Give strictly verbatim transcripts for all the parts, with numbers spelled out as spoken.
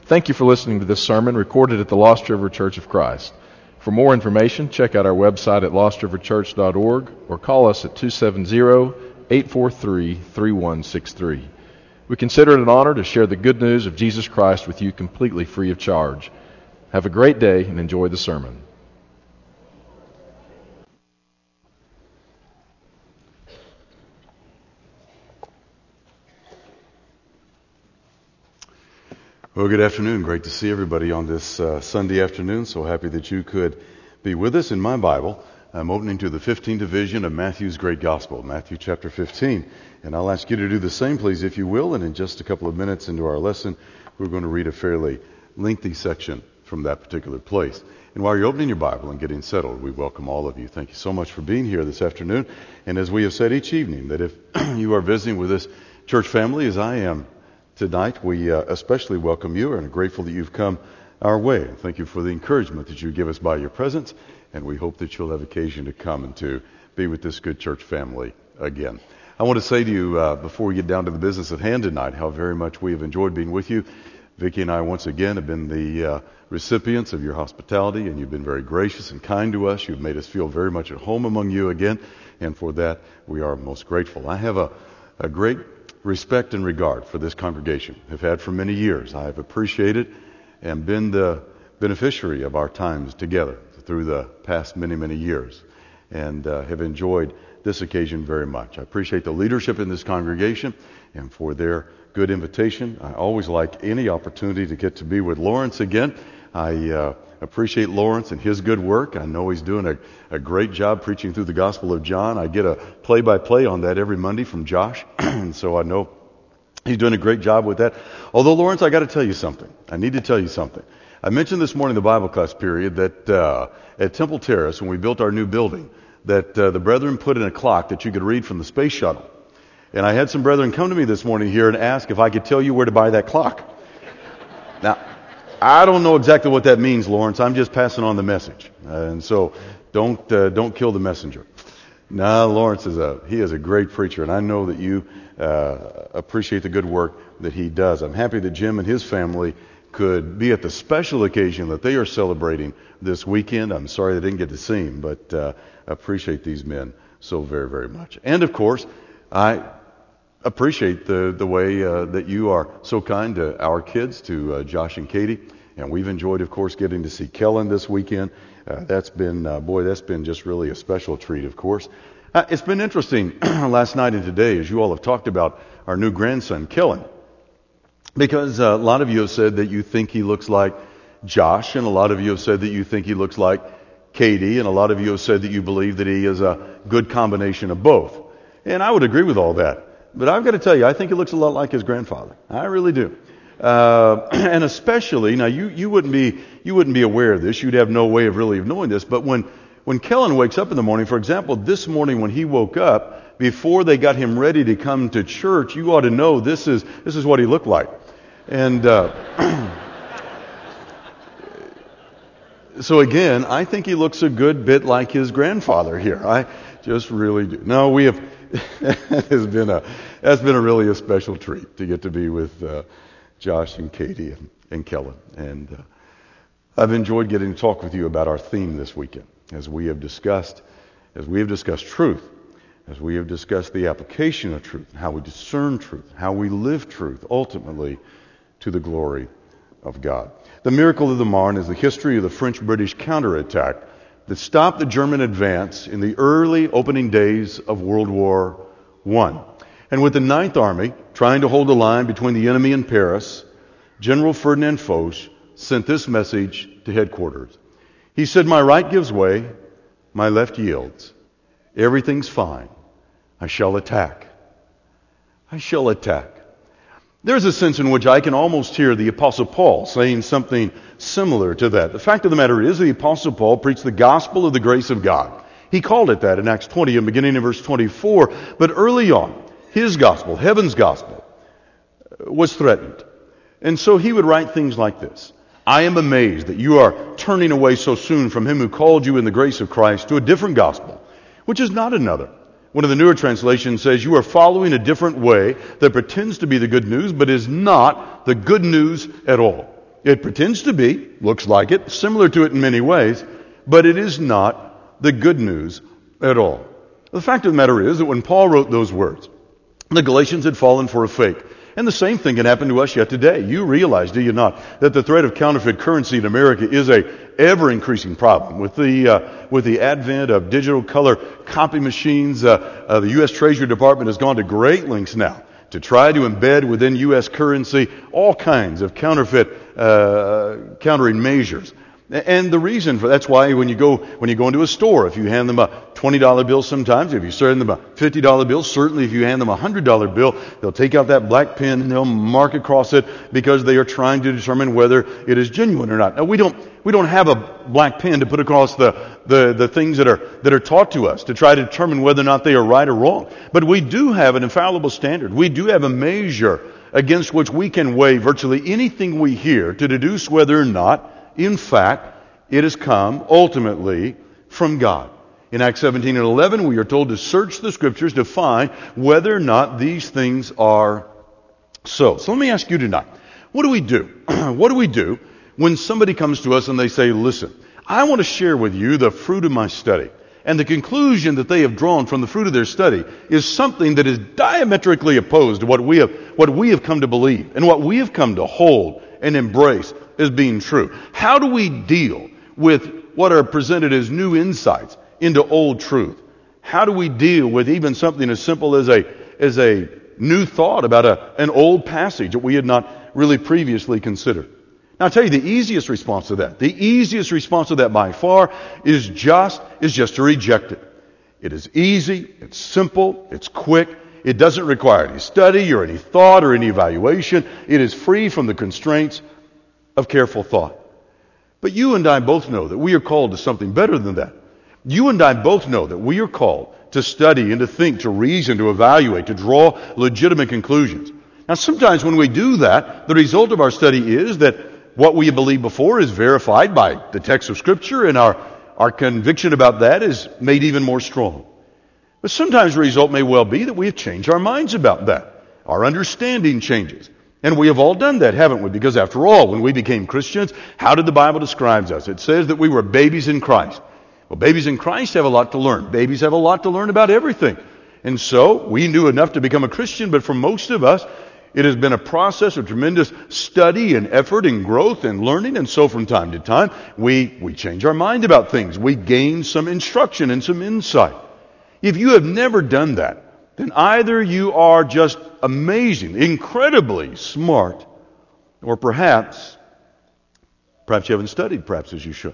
Thank you for listening to this sermon recorded at the Lost River Church of Christ. For more information, check out our website at lost river church dot org or call us at two seven zero, eight four three, three one six three. We consider it an honor to share the good news of Jesus Christ with you completely free of charge. Have a great day and enjoy the sermon. Well, good afternoon. Great to see everybody on this uh, Sunday afternoon. So happy that you could be with us. In my Bible, I'm opening to the fifteenth division of Matthew's Great Gospel, Matthew chapter fifteen. And I'll ask you to do the same, please, if you will. And in just a couple of minutes into our lesson, we're going to read a fairly lengthy section from that particular place. And while you're opening your Bible and getting settled, we welcome all of you. Thank you so much for being here this afternoon. And as we have said each evening, that if you are visiting with this church family, as I am tonight, we uh, especially welcome you and are grateful that you've come our way. Thank you for the encouragement that you give us by your presence, and we hope that you'll have occasion to come and to be with this good church family again. I want to say to you, uh, before we get down to the business at hand tonight, how very much we have enjoyed being with you. Vicki and I, once again, have been the uh, recipients of your hospitality, and you've been very gracious and kind to us. You've made us feel very much at home among you again, and for that, we are most grateful. I have a, a great respect and regard for this congregation. I've had for many years. I have appreciated and been the beneficiary of our times together through the past many, many years, and uh, have enjoyed this occasion very much. I appreciate the leadership in this congregation and for their good invitation. I always like any opportunity to get to be with Lawrence again. I uh, appreciate Lawrence and his good work. I know he's doing a, a great job preaching through the Gospel of John. I get a play-by-play on that every Monday from Josh, and so I know he's doing a great job with that. Although, Lawrence, I got to tell you something. I need to tell you something. I mentioned this morning in the Bible class period that uh, at Temple Terrace, when we built our new building, that uh, the brethren put in a clock that you could read from the space shuttle. And I had some brethren come to me this morning here and ask if I could tell you where to buy that clock. Now, I don't know exactly what that means, Lawrence. I'm just passing on the message. Uh, and so don't uh, don't kill the messenger. No, Lawrence is a he is a great preacher, and I know that you uh, appreciate the good work that he does. I'm happy that Jim and his family could be at the special occasion that they are celebrating this weekend. I'm sorry they didn't get to see him, but uh, appreciate these men so very, very much. And of course, I appreciate the the way uh, that you are so kind to our kids, to uh, Josh and Katie, and we've enjoyed, of course, getting to see Kellen this weekend. Uh, that's been, uh, boy, that's been just really a special treat, of course. Uh, it's been interesting last night and today, as you all have talked about our new grandson, Kellen, because uh, a lot of you have said that you think he looks like Josh, and a lot of you have said that you think he looks like Katie, and a lot of you have said that you believe that he is a good combination of both. And I would agree with all that. But I've got to tell you, I think he looks a lot like his grandfather. I really do. Uh, and especially, now you, you wouldn't be, you wouldn't be aware of this. You'd have no way of really of knowing this. But when, when Kellen wakes up in the morning, for example, this morning when he woke up, before they got him ready to come to church, you ought to know this is, this is what he looked like. And, uh, so again, I think he looks a good bit like his grandfather here. I just really do. No, we have, that has been a that's been a really a special treat to get to be with uh, Josh and Katie and, and Kellen, and uh, I've enjoyed getting to talk with you about our theme this weekend, as we have discussed, as we have discussed truth, as we have discussed the application of truth, how we discern truth, how we live truth, ultimately to the glory of God. The miracle of the Marne is the history of the French-British counterattack that stopped the German advance in the early opening days of World War One. And with the Ninth Army trying to hold the line between the enemy and Paris, General Ferdinand Foch sent this message to headquarters. He said, "My right gives way, my left yields. Everything's fine. I shall attack. I shall attack." There's a sense in which I can almost hear the Apostle Paul saying something similar to that. The fact of the matter is the Apostle Paul preached the gospel of the grace of God. He called it that in Acts twenty and beginning in verse twenty-four. But early on, his gospel, heaven's gospel, was threatened. And so he would write things like this. "I am amazed that you are turning away so soon from him who called you in the grace of Christ to a different gospel, which is not another." One of the newer translations says, "You are following a different way that pretends to be the good news, but is not the good news at all." It pretends to be, looks like it, similar to it in many ways, but it is not the good news at all. The fact of the matter is that when Paul wrote those words, the Galatians had fallen for a fake. And the same thing can happen to us yet today. You realize, do you not, that the threat of counterfeit currency in America is a ever-increasing problem. With the uh, with the advent of digital color copy machines, uh, uh, the U S Treasury Department has gone to great lengths now to try to embed within U S currency all kinds of counterfeit uh, countering measures. And the reason for that's why when you go when you go into a store, if you hand them a twenty dollar bill sometimes, if you send them a fifty dollar bill, certainly if you hand them a one hundred dollar bill, they'll take out that black pen and they'll mark across it because they are trying to determine whether it is genuine or not. Now we don't we don't have a black pen to put across the, the, the things that are that are taught to us to try to determine whether or not they are right or wrong. But we do have an infallible standard. We do have a measure against which we can weigh virtually anything we hear to deduce whether or not, in fact, it has come ultimately from God. In Acts seventeen and eleven, we are told to search the Scriptures to find whether or not these things are so. So let me ask you tonight, what do we do? What do we do when somebody comes to us and they say, listen, I want to share with you the fruit of my study. And the conclusion that they have drawn from the fruit of their study is something that is diametrically opposed to what we have, what we have come to believe and what we have come to hold and embrace as being true. How do we deal with what are presented as new insights into old truth? How do we deal with even something as simple as a as a new thought about a, an old passage that we had not really previously considered? Now I'll tell you the easiest response to that, the easiest response to that by far is just is just to reject it. It is easy, it's simple, it's quick. It doesn't require any study or any thought or any evaluation. It is free from the constraints of careful thought. But you and I both know that we are called to something better than that. You and I both know that we are called to study and to think, to reason, to evaluate, to draw legitimate conclusions. Now sometimes when we do that, the result of our study is that what we believed before is verified by the text of Scripture, and our, our conviction about that is made even more strong. But sometimes the result may well be that we have changed our minds about that. Our understanding changes. And we have all done that, haven't we? Because after all, when we became Christians, how did the Bible describe us? It says that we were babies in Christ. Well, babies in Christ have a lot to learn. Babies have a lot to learn about everything. And so, we knew enough to become a Christian, but for most of us, it has been a process of tremendous study and effort and growth and learning. And so from time to time, we, we change our mind about things. We gain some instruction and some insight. If you have never done that, then either you are just amazing, incredibly smart, or perhaps, perhaps you haven't studied perhaps as you should.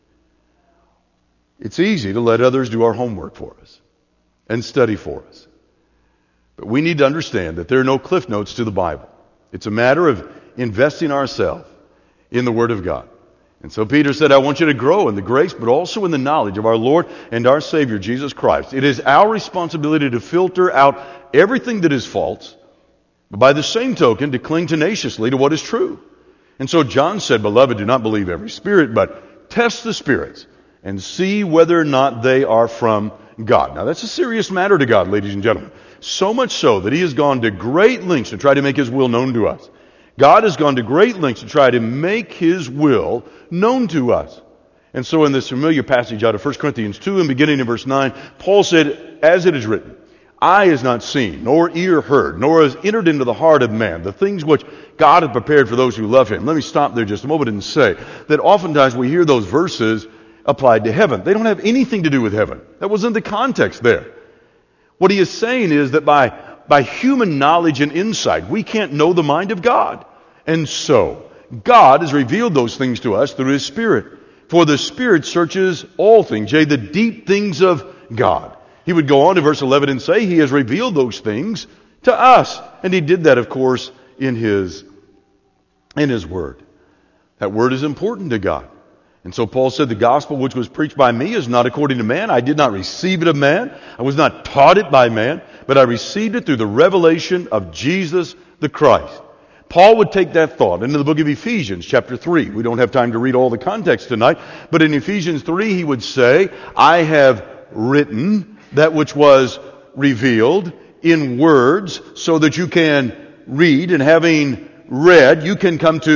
It's easy to let others do our homework for us and study for us. But we need to understand that there are no cliff notes to the Bible. It's a matter of investing ourselves in the Word of God. And so Peter said, I want you to grow in the grace, but also in the knowledge of our Lord and our Savior, Jesus Christ. It is our responsibility to filter out everything that is false, but by the same token, to cling tenaciously to what is true. And so John said, Beloved, do not believe every spirit, but test the spirits and see whether or not they are from God. Now that's a serious matter to God, ladies and gentlemen. So much so that He has gone to great lengths to try to make His will known to us. God has gone to great lengths to try to make His will known to us. And so in this familiar passage out of First Corinthians two and beginning in verse nine, Paul said, as it is written, eye has not seen, nor ear heard, nor has entered into the heart of man the things which God hath prepared for those who love Him. Let me stop there just a moment and say that oftentimes we hear those verses applied to heaven. They don't have anything to do with heaven. That wasn't the context there. What he is saying is that by By human knowledge and insight, we can't know the mind of God. And so, God has revealed those things to us through His Spirit. For the Spirit searches all things, yea, the deep things of God. He would go on to verse eleven and say, He has revealed those things to us. And He did that, of course, in His, in His Word. That Word is important to God. And so Paul said, the gospel which was preached by me is not according to man. I did not receive it of man. I was not taught it by man, but I received it through the revelation of Jesus the Christ. Paul would take that thought into the book of Ephesians chapter three. We don't have time to read all the context tonight, but in Ephesians three he would say, I have written that which was revealed in words so that you can read, and having read, you can come to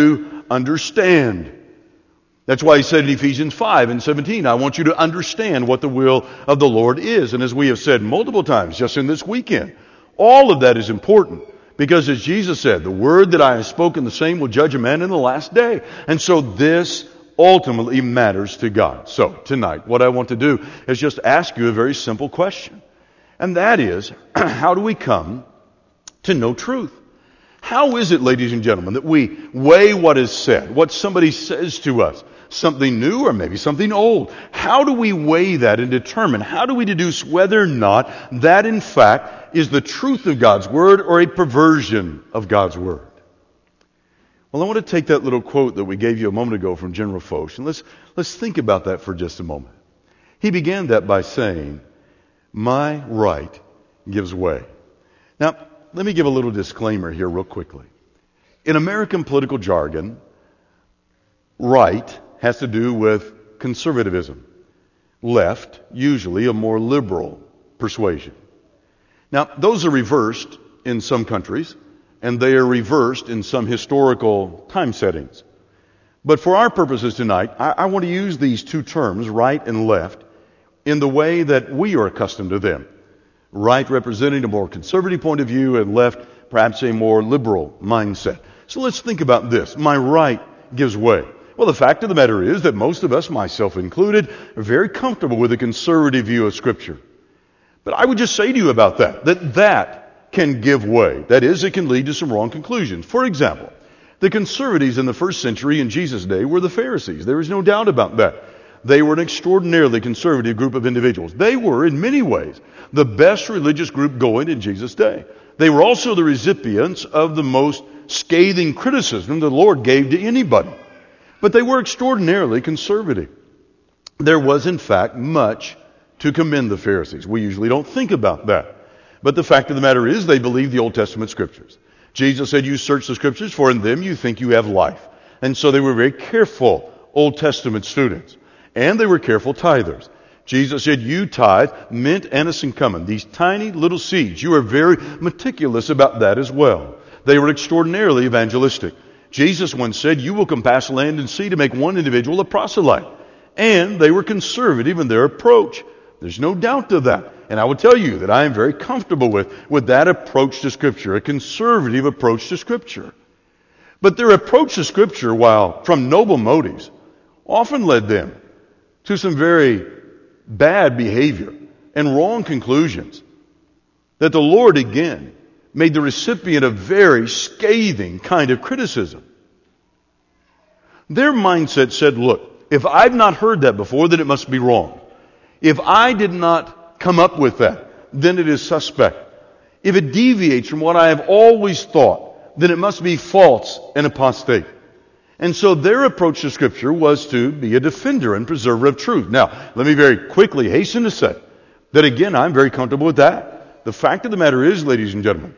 understand. That's why he said in Ephesians five and seventeen, I want you to understand what the will of the Lord is. And as we have said multiple times just in this weekend, all of that is important. Because as Jesus said, the word that I have spoken, the same will judge a man in the last day. And so this ultimately matters to God. So tonight, what I want to do is just ask you a very simple question. And that is, how do we come to know truth? How is it, ladies and gentlemen, that we weigh what is said, what somebody says to us, something new or maybe something old? How do we weigh that and determine, how do we deduce whether or not that in fact is the truth of God's Word or a perversion of God's Word? Well, I want to take that little quote that we gave you a moment ago from General Foch, and let's, let's think about that for just a moment. He began that by saying, my right gives way. Now, let me give a little disclaimer here real quickly. In American political jargon, right has to do with conservatism. Left, usually a more liberal persuasion. Now, those are reversed in some countries, and they are reversed in some historical time settings. But for our purposes tonight, I, I want to use these two terms, right and left, in the way that we are accustomed to them. Right representing a more conservative point of view, and left perhaps a more liberal mindset. So let's think about this. My right gives way. Well, the fact of the matter is that most of us, myself included, are very comfortable with a conservative view of Scripture. But I would just say to you about that, that that can give way. That is, it can lead to some wrong conclusions. For example, the conservatives in the first century in Jesus' day were the Pharisees. There is no doubt about that. They were an extraordinarily conservative group of individuals. They were, in many ways, the best religious group going in Jesus' day. They were also the recipients of the most scathing criticism the Lord gave to anybody. But they were extraordinarily conservative. There was, in fact, much to commend the Pharisees. We usually don't think about that. But the fact of the matter is they believed the Old Testament Scriptures. Jesus said, you search the Scriptures, for in them you think you have life. And so they were very careful Old Testament students. And they were careful tithers. Jesus said, you tithe mint, anise, and cumin. These tiny little seeds. You are very meticulous about that as well. They were extraordinarily evangelistic. Jesus once said, you will compass land and sea to make one individual a proselyte. And they were conservative in their approach. There's no doubt of that. And I will tell you that I am very comfortable with, with that approach to Scripture, a conservative approach to Scripture. But their approach to Scripture, while from noble motives, often led them to some very bad behavior and wrong conclusions that the Lord again made the recipient of very scathing kind of criticism. Their mindset said, look, if I've not heard that before, then it must be wrong. If I did not come up with that, then it is suspect. If it deviates from what I have always thought, then it must be false and apostate. And so their approach to Scripture was to be a defender and preserver of truth. Now, let me very quickly hasten to say that again, I'm very comfortable with that. The fact of the matter is, ladies and gentlemen,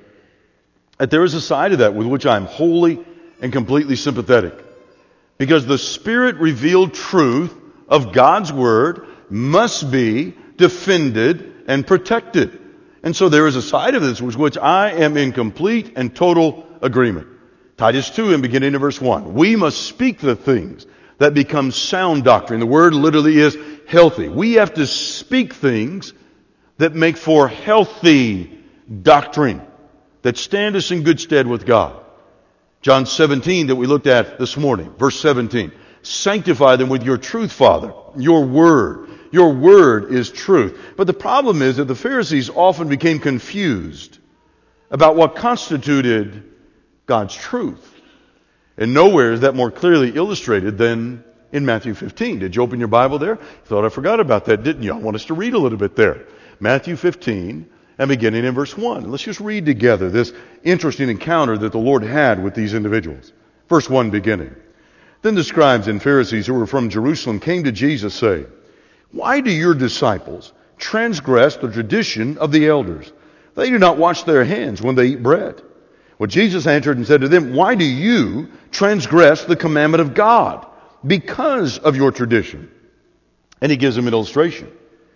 that there is a side of that with which I'm wholly and completely sympathetic. Because the Spirit-revealed truth of God's Word must be defended and protected. And so there is a side of this with which I am in complete and total agreement. Titus two, and beginning in verse one. We must speak the things that become sound doctrine. The word literally is healthy. We have to speak things that make for healthy doctrine, that stand us in good stead with God. John seventeen that we looked at this morning, verse seventeen. Sanctify them with your truth, Father. Your word. Your word is truth. But the problem is that the Pharisees often became confused about what constituted God's truth. And nowhere is that more clearly illustrated than in Matthew fifteen. Did you open your Bible there? Thought I forgot about that, didn't you? I want us to read a little bit there. Matthew fifteen, and beginning in verse one. Let's just read together this interesting encounter that the Lord had with these individuals. Verse one beginning. Then the scribes and Pharisees who were from Jerusalem came to Jesus, saying, why do your disciples transgress the tradition of the elders? They do not wash their hands when they eat bread. Well, Jesus answered and said to them, why do you transgress the commandment of God because of your tradition? And he gives them an illustration.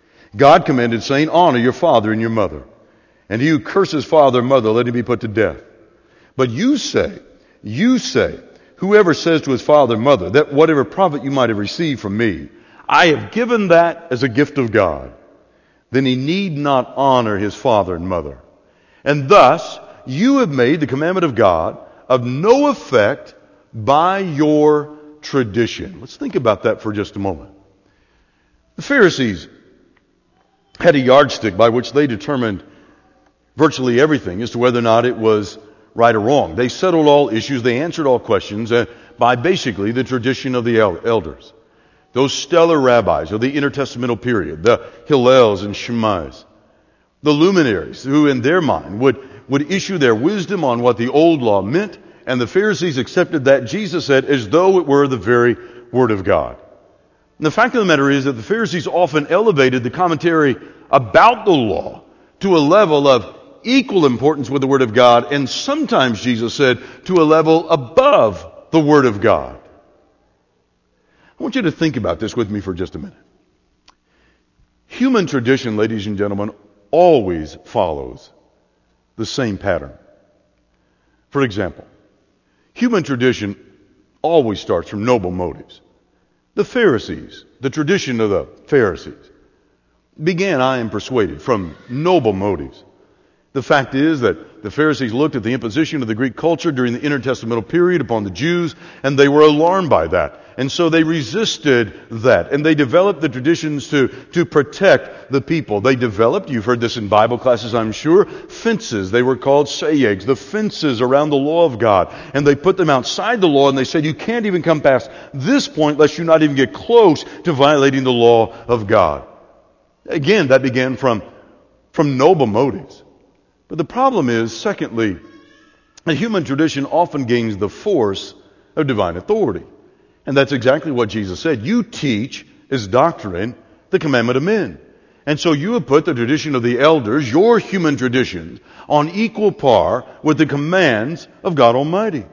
God commanded, saying, honor your father and your mother. And he who curses father or mother, let him be put to death. But you say, you say, whoever says to his father and mother that whatever profit you might have received from me, I have given that as a gift of God, then he need not honor his father and mother. And thus, you have made the commandment of God of no effect by your tradition. Let's think about that for just a moment. The Pharisees had a yardstick by which they determined virtually everything as to whether or not it was right or wrong. They settled all issues, they answered all questions uh, by basically the tradition of the el- elders. Those stellar rabbis of the intertestamental period, the Hillels and Shammais, the luminaries who in their mind would, would issue their wisdom on what the old law meant, and the Pharisees accepted that, Jesus said, as though it were the very Word of God. And the fact of the matter is that the Pharisees often elevated the commentary about the law to a level of equal importance with the Word of God, and sometimes, Jesus said, to a level above the Word of God. I want you to think about this with me for just a minute. Human tradition, ladies and gentlemen, always follows the same pattern. For example, human tradition always starts from noble motives. The Pharisees, the tradition of the Pharisees, began, I am persuaded, from noble motives. The fact is that the Pharisees looked at the imposition of the Greek culture during the intertestamental period upon the Jews, and they were alarmed by that. And so they resisted that, and they developed the traditions to, to protect the people. They developed, you've heard this in Bible classes, I'm sure, fences. They were called sayegs, the fences around the law of God. And they put them outside the law, and they said, you can't even come past this point lest you not even get close to violating the law of God. Again, that began from, from noble motives. But the problem is, secondly, that human tradition often gains the force of divine authority. And that's exactly what Jesus said. You teach as doctrine the commandment of men. And so you have put the tradition of the elders, your human traditions, on equal par with the commands of God Almighty.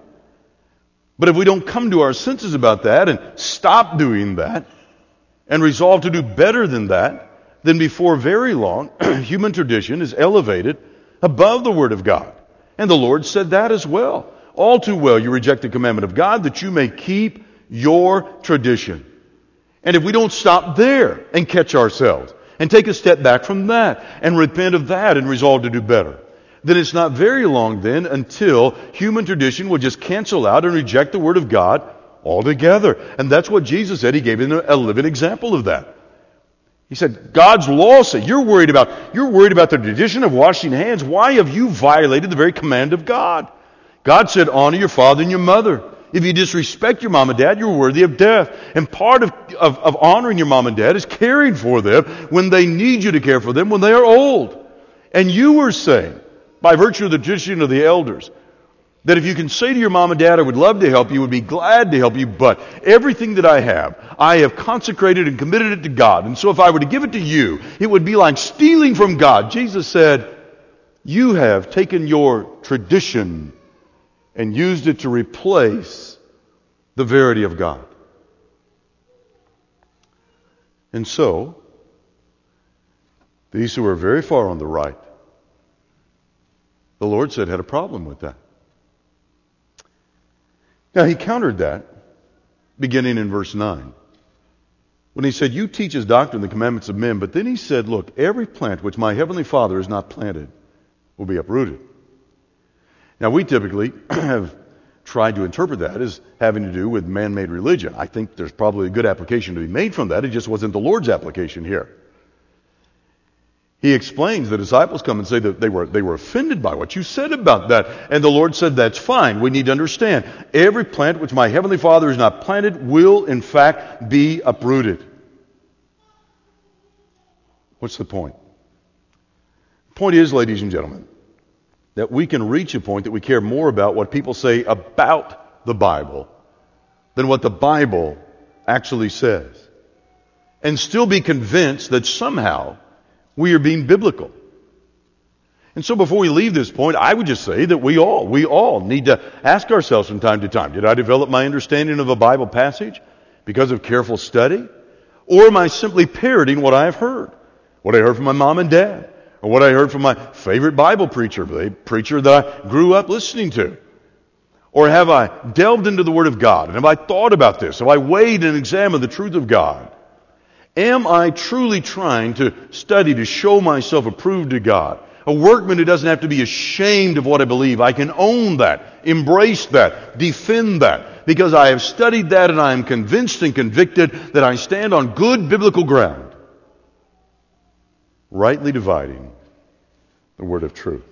But if we don't come to our senses about that and stop doing that and resolve to do better than that, then before very long, human tradition is elevated above the Word of God. And the Lord said that as well. All too well you reject the commandment of God that you may keep your tradition. And if we don't stop there and catch ourselves and take a step back from that and repent of that and resolve to do better, then it's not very long then until human tradition will just cancel out and reject the Word of God altogether. And that's what Jesus said. He gave a living example of that. He said, God's law said, you're worried about, you're worried about the tradition of washing hands. Why have you violated the very command of God? God said, honor your father and your mother. If you disrespect your mom and dad, you're worthy of death. And part of, of, of honoring your mom and dad is caring for them when they need you to care for them when they are old. And you were saying, by virtue of the tradition of the elders, that if you can say to your mom and dad, I would love to help you, would be glad to help you, but everything that I have, I have consecrated and committed it to God. And so if I were to give it to you, it would be like stealing from God. Jesus said, you have taken your tradition and used it to replace the verity of God. And so, these who are very far on the right, the Lord said had a problem with that. Now, he countered that beginning in verse nine. When he said, you teach as doctrine the commandments of men, but then he said, look, every plant which my heavenly Father has not planted will be uprooted. Now, we typically have tried to interpret that as having to do with man-made religion. I think there's probably a good application to be made from that. It just wasn't the Lord's application here. He explains, the disciples come and say that they were, they were offended by what you said about that. And the Lord said, that's fine. We need to understand. Every plant which my heavenly Father has not planted will, in fact, be uprooted. What's the point? The point is, ladies and gentlemen, that we can reach a point that we care more about what people say about the Bible than what the Bible actually says. And still be convinced that somehow we are being biblical. And so before we leave this point, I would just say that we all, we all need to ask ourselves from time to time, did I develop my understanding of a Bible passage because of careful study? Or am I simply parroting what I have heard? What I heard from my mom and dad? Or what I heard from my favorite Bible preacher, the preacher that I grew up listening to? Or have I delved into the Word of God? And have I thought about this? Have I weighed and examined the truth of God? Am I truly trying to study to show myself approved to God? A workman who doesn't have to be ashamed of what I believe. I can own that, embrace that, defend that, because I have studied that and I am convinced and convicted that I stand on good biblical ground, rightly dividing the word of truth.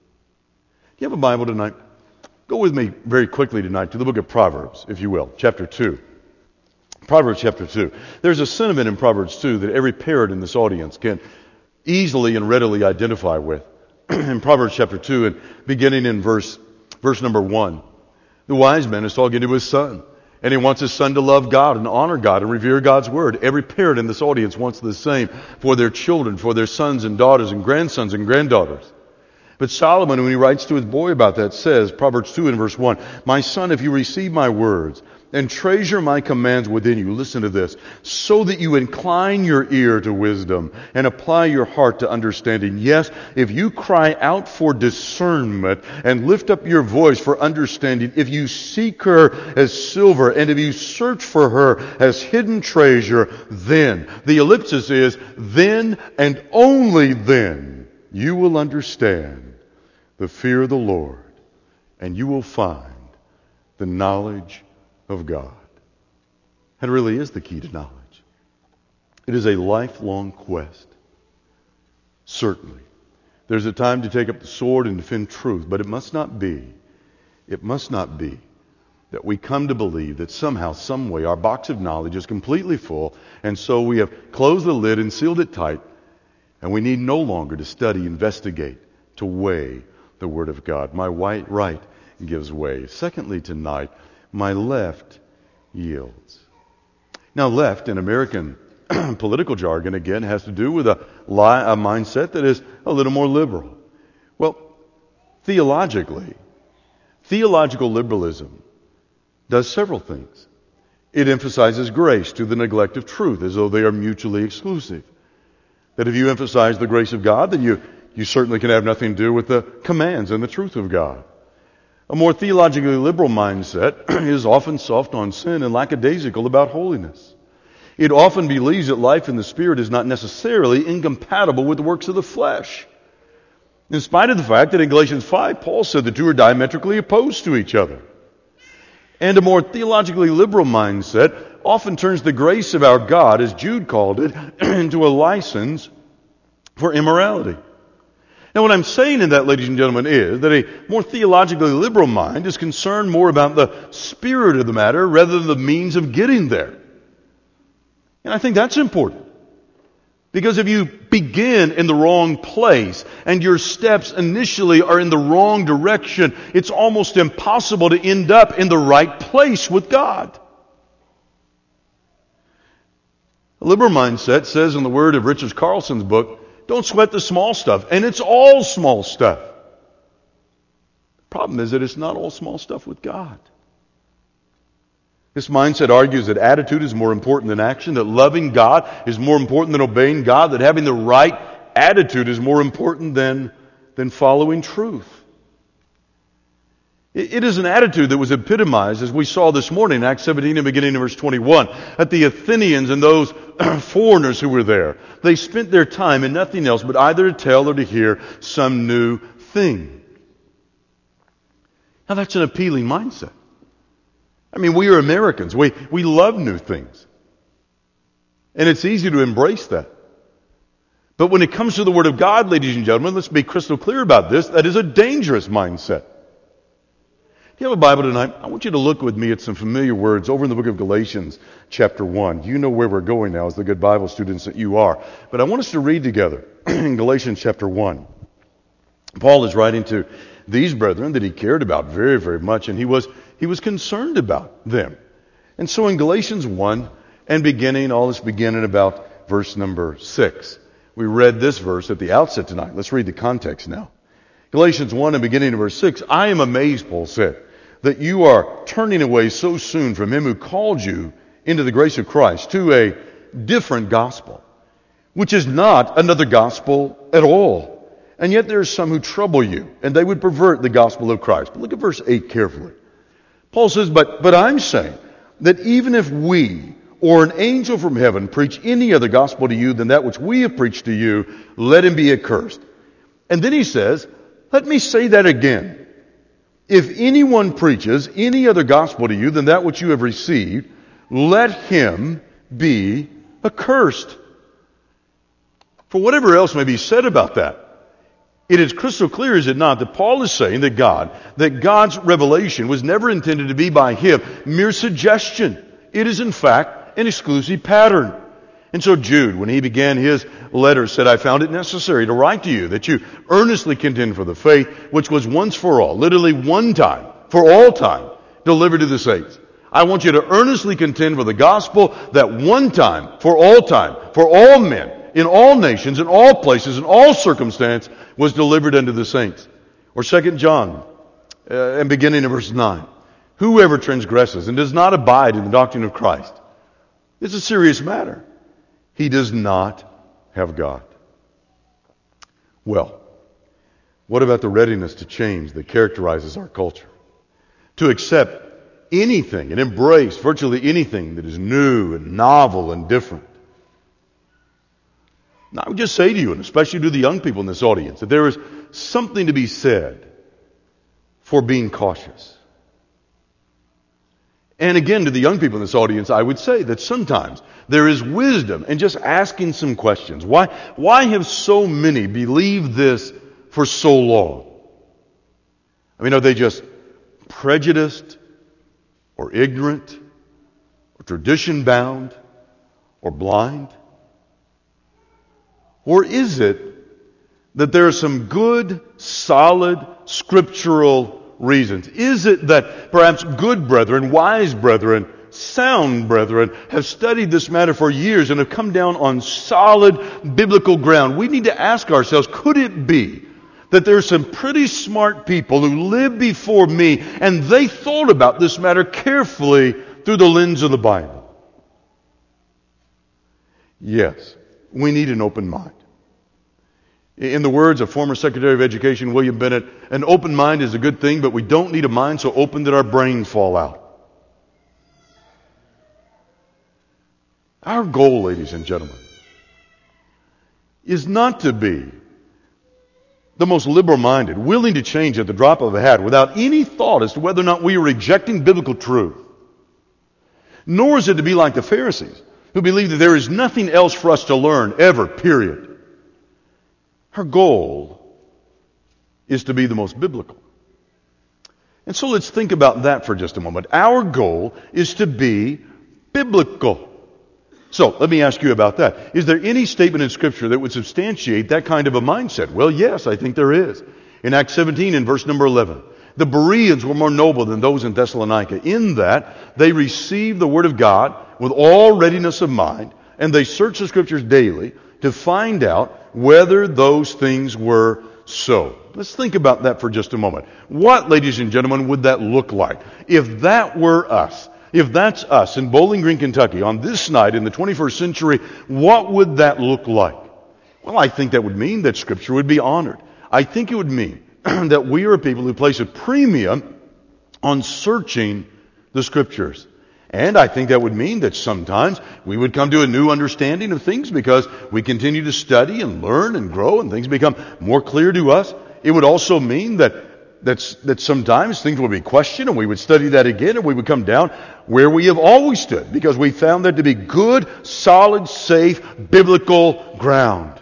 Do you have a Bible tonight? Go with me very quickly tonight to the book of Proverbs, if you will, chapter two. Proverbs chapter two. There's a sentiment in Proverbs two that every parent in this audience can easily and readily identify with. In Proverbs chapter two, and beginning in verse verse number one, the wise man is talking to his son, and he wants his son to love God and honor God and revere God's word. Every parent in this audience wants the same for their children, for their sons and daughters and grandsons and granddaughters. But Solomon, when he writes to his boy about that, says, Proverbs two and verse one, "My son, if you receive my words and treasure my commands within you," listen to this, "so that you incline your ear to wisdom and apply your heart to understanding. Yes, if you cry out for discernment and lift up your voice for understanding, if you seek her as silver and if you search for her as hidden treasure, then," the ellipsis is, "then and only then you will understand the fear of the Lord, and you will find the knowledge of God." That really is the key to knowledge. It is a lifelong quest. Certainly, there's a time to take up the sword and defend truth, but it must not be, it must not be that we come to believe that somehow, some way, our box of knowledge is completely full, and so we have closed the lid and sealed it tight, and we need no longer to study, investigate, to weigh the Word of God. My right, right gives way. Secondly, tonight, my left yields. Now, left in American political jargon, again, has to do with a, li- a mindset that is a little more liberal. Well, theologically, theological liberalism does several things. It emphasizes grace to the neglect of truth, as though they are mutually exclusive. That if you emphasize the grace of God, then you, you certainly can have nothing to do with the commands and the truth of God. A more theologically liberal mindset is often soft on sin and lackadaisical about holiness. It often believes that life in the Spirit is not necessarily incompatible with the works of the flesh, in spite of the fact that in Galatians five, Paul said the two are diametrically opposed to each other. And a more theologically liberal mindset often turns the grace of our God, as Jude called it, into a license for immorality. Now, what I'm saying in that, ladies and gentlemen, is that a more theologically liberal mind is concerned more about the spirit of the matter rather than the means of getting there. And I think that's important. Because if you begin in the wrong place and your steps initially are in the wrong direction, it's almost impossible to end up in the right place with God. A liberal mindset says in the word of Richard Carlson's book, don't sweat the small stuff. And it's all small stuff. The problem is that it's not all small stuff with God. This mindset argues that attitude is more important than action, that loving God is more important than obeying God, that having the right attitude is more important than, than following truth. It, it is an attitude that was epitomized, as we saw this morning in Acts seventeen and beginning in verse twenty-one, at the Athenians and those foreigners who were there. They spent their time in nothing else but either to tell or to hear some new thing. Now that's an appealing mindset. I mean, we are Americans. We, we love new things. And it's easy to embrace that. But when it comes to the Word of God, ladies and gentlemen, let's be crystal clear about this. That is a dangerous mindset. If you have a Bible tonight, I want you to look with me at some familiar words over in the book of Galatians, chapter one. You know where we're going now as the good Bible students that you are. But I want us to read together in Galatians chapter one. Paul is writing to these brethren that he cared about very, very much, and he was he was concerned about them. And so in Galatians one, and beginning, all this beginning about verse number six. We read this verse at the outset tonight. Let's read the context now. Galatians one and beginning of verse six. I am amazed, Paul said, that you are turning away so soon from him who called you into the grace of Christ to a different gospel, which is not another gospel at all. And yet there are some who trouble you, and they would pervert the gospel of Christ. But look at verse eight carefully. Paul says, but, but I'm saying that even if we or an angel from heaven preach any other gospel to you than that which we have preached to you, let him be accursed. And then he says, let me say that again. If anyone preaches any other gospel to you than that which you have received, let him be accursed. For whatever else may be said about that, it is crystal clear, is it not, that Paul is saying that God, that God's revelation was never intended to be by him mere suggestion. It is in fact an exclusive pattern. And so Jude, when he began his letter, said, I found it necessary to write to you that you earnestly contend for the faith which was once for all, literally one time, for all time, delivered to the saints. I want you to earnestly contend for the gospel that one time, for all time, for all men, in all nations, in all places, in all circumstance, was delivered unto the saints. Or Second John, uh, and beginning in verse nine. Whoever transgresses and does not abide in the doctrine of Christ, it's a serious matter. He does not have God. Well, what about the readiness to change that characterizes our culture? To accept anything and embrace virtually anything that is new and novel and different. Now, I would just say to you, and especially to the young people in this audience, that there is something to be said for being cautious. And again, to the young people in this audience, I would say that sometimes there is wisdom in just asking some questions. Why, why have so many believed this for so long? I mean, are they just prejudiced or ignorant or tradition-bound or blind? Or is it that there are some good, solid, scriptural reasons? Is it that perhaps good brethren, wise brethren, sound brethren have studied this matter for years and have come down on solid biblical ground? We need to ask ourselves, could it be that there are some pretty smart people who lived before me and they thought about this matter carefully through the lens of the Bible? Yes, we need an open mind. In the words of former Secretary of Education William Bennett, an open mind is a good thing, but we don't need a mind so open that our brains fall out. Our goal, ladies and gentlemen, is not to be the most liberal-minded, willing to change at the drop of a hat without any thought as to whether or not we are rejecting biblical truth. Nor is it to be like the Pharisees, who believe that there is nothing else for us to learn ever, period. Our goal is to be the most biblical. And so let's think about that for just a moment. Our goal is to be biblical. So let me ask you about that. Is there any statement in Scripture that would substantiate that kind of a mindset? Well, yes, I think there is. In Acts seventeen, in verse number eleven, the Bereans were more noble than those in Thessalonica, in that they received the Word of God with all readiness of mind, and they searched the Scriptures daily to find out whether those things were so. Let's think about that for just a moment. What, ladies and gentlemen, would that look like? If that were us, if that's us in Bowling Green, Kentucky, on this night in the twenty-first century, what would that look like? Well, I think that would mean that Scripture would be honored. I think it would mean that we are a people who place a premium on searching the Scriptures. And I think that would mean that sometimes we would come to a new understanding of things because we continue to study and learn and grow and things become more clear to us. It would also mean that that's, that sometimes things would be questioned and we would study that again and we would come down where we have always stood because we found that to be good, solid, safe, biblical ground.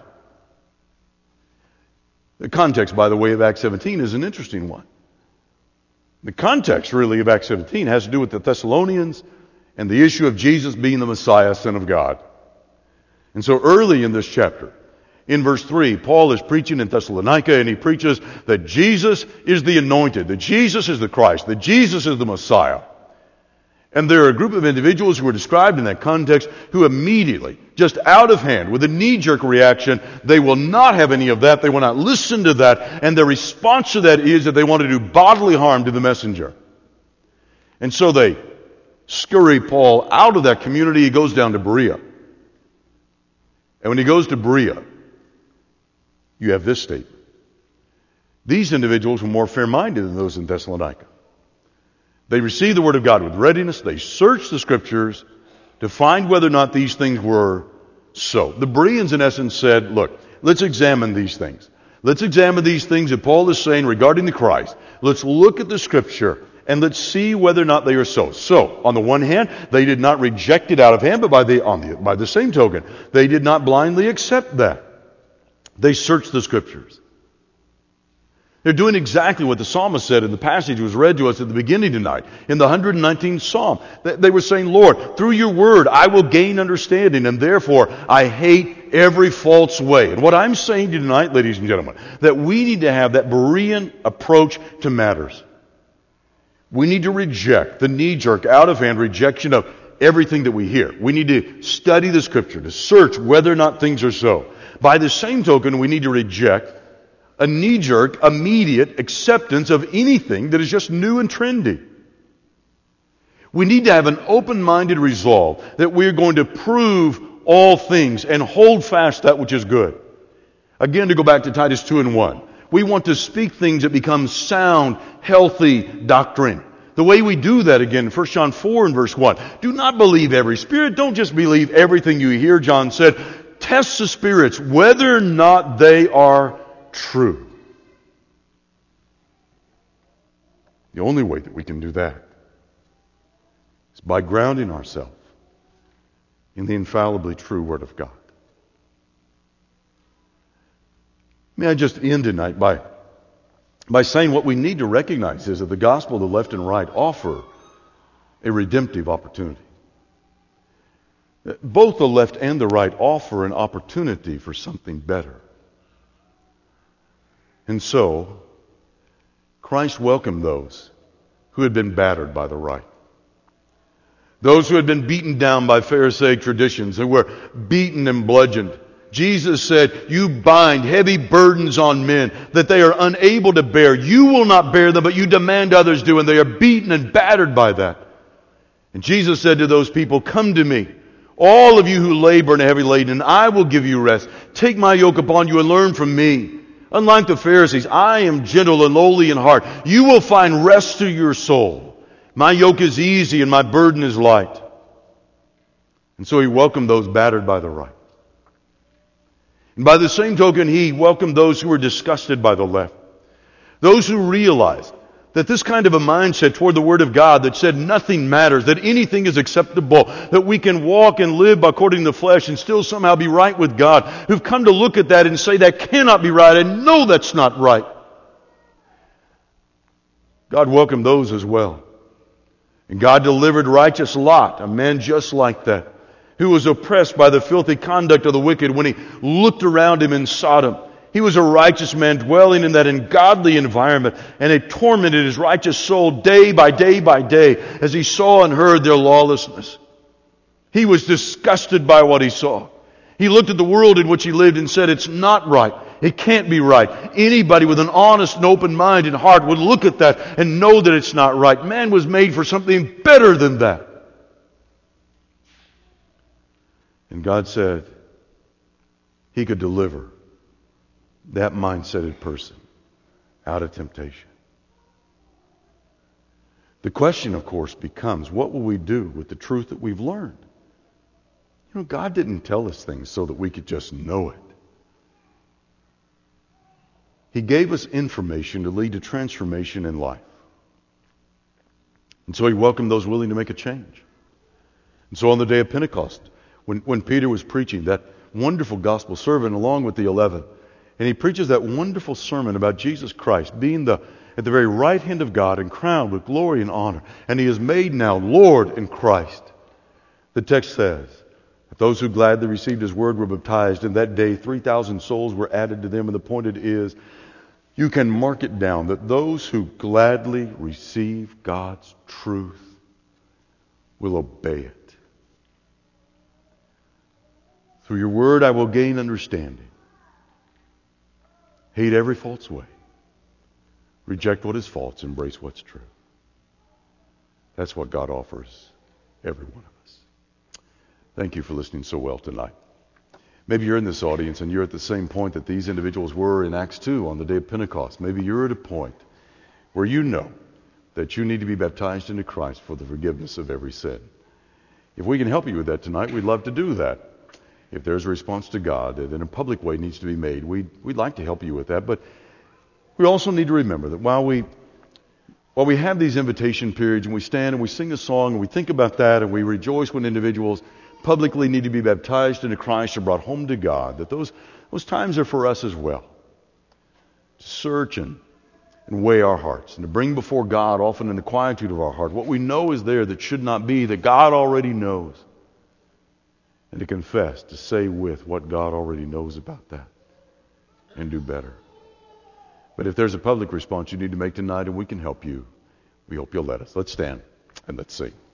The context, by the way, of Acts seventeen is an interesting one. The context, really, of Acts seventeen has to do with the Thessalonians and the issue of Jesus being the Messiah, Son of God. And so early in this chapter, in verse three, Paul is preaching in Thessalonica, and he preaches that Jesus is the anointed, that Jesus is the Christ, that Jesus is the Messiah. And there are a group of individuals who are described in that context who immediately, just out of hand, with a knee-jerk reaction, they will not have any of that, they will not listen to that, and their response to that is that they want to do bodily harm to the messenger. And so they scurry Paul out of that community. He goes down to Berea. And when he goes to Berea, you have this statement. These individuals were more fair-minded than those in Thessalonica. They received the Word of God with readiness. They searched the Scriptures to find whether or not these things were so. The Bereans, in essence, said, look, let's examine these things. Let's examine these things that Paul is saying regarding the Christ. Let's look at the Scripture and let's see whether or not they are so. So, on the one hand, they did not reject it out of hand, but by the, on the, by the same token, they did not blindly accept that. They searched the Scriptures. They're doing exactly what the psalmist said in the passage that was read to us at the beginning tonight, in the one hundred nineteenth Psalm. They were saying, Lord, through your word I will gain understanding, and therefore I hate every false way. And what I'm saying to you tonight, ladies and gentlemen, that we need to have that Berean approach to matters. We need to reject the knee-jerk, out-of-hand rejection of everything that we hear. We need to study the Scripture, to search whether or not things are so. By the same token, we need to reject a knee-jerk, immediate acceptance of anything that is just new and trendy. We need to have an open-minded resolve that we're going to prove all things and hold fast that which is good. Again, to go back to Titus two and one. We want to speak things that become sound, healthy doctrine. The way we do that, again, in First John four and verse one. Do not believe every spirit. Don't just believe everything you hear, John said. Test the spirits, whether or not they are true. The only way that we can do that is by grounding ourselves in the infallibly true Word of God. May I just end tonight by, by saying what we need to recognize is that the gospel, the left and right, offer a redemptive opportunity. Both the left and the right offer an opportunity for something better. And so, Christ welcomed those who had been battered by the right. Those who had been beaten down by Pharisaic traditions and were beaten and bludgeoned. Jesus said, you bind heavy burdens on men that they are unable to bear. You will not bear them, but you demand others do, and they are beaten and battered by that. And Jesus said to those people, come to me, all of you who labor and are heavy laden, and I will give you rest. Take my yoke upon you and learn from me. Unlike the Pharisees, I am gentle and lowly in heart. You will find rest to your soul. My yoke is easy and my burden is light. And so he welcomed those battered by the right. And by the same token, he welcomed those who were disgusted by the left. Those who realized that this kind of a mindset toward the Word of God that said nothing matters, that anything is acceptable, that we can walk and live according to the flesh and still somehow be right with God, who've come to look at that and say that cannot be right and know that's not right. God welcomed those as well. And God delivered righteous Lot, a man just like that, who was oppressed by the filthy conduct of the wicked when he looked around him in Sodom. He was a righteous man dwelling in that ungodly environment, and it tormented his righteous soul day by day by day as he saw and heard their lawlessness. He was disgusted by what he saw. He looked at the world in which he lived and said, it's not right. It can't be right. Anybody with an honest and open mind and heart would look at that and know that it's not right. Man was made for something better than that. And God said He could deliver that mindseted person out of temptation. The question, of course, becomes, what will we do with the truth that we've learned? You know, God didn't tell us things so that we could just know it. He gave us information to lead to transformation in life. And so He welcomed those willing to make a change. And so on the day of Pentecost, when, when Peter was preaching that wonderful gospel sermon along with the eleven, and he preaches that wonderful sermon about Jesus Christ being the at the very right hand of God and crowned with glory and honor. And He is made now Lord in Christ. The text says that those who gladly received His word were baptized. And that day three thousand souls were added to them. And the point it is, you can mark it down that those who gladly receive God's truth will obey it. Through your word I will gain understanding. Hate every false way. Reject what is false. Embrace what's true. That's what God offers every one of us. Thank you for listening so well tonight. Maybe you're in this audience and you're at the same point that these individuals were in Acts two on the day of Pentecost. Maybe you're at a point where you know that you need to be baptized into Christ for the forgiveness of every sin. If we can help you with that tonight, we'd love to do that. If there's a response to God that in a public way needs to be made, we'd, we'd like to help you with that. But we also need to remember that while we while we have these invitation periods and we stand and we sing a song and we think about that and we rejoice when individuals publicly need to be baptized into Christ or brought home to God, that those, those times are for us as well. To search and, and weigh our hearts and to bring before God, often in the quietude of our heart, what we know is there that should not be, that God already knows. And to confess, to say with what God already knows about that and do better. But if there's a public response you need to make tonight and we can help you, we hope you'll let us. Let's stand and let's sing.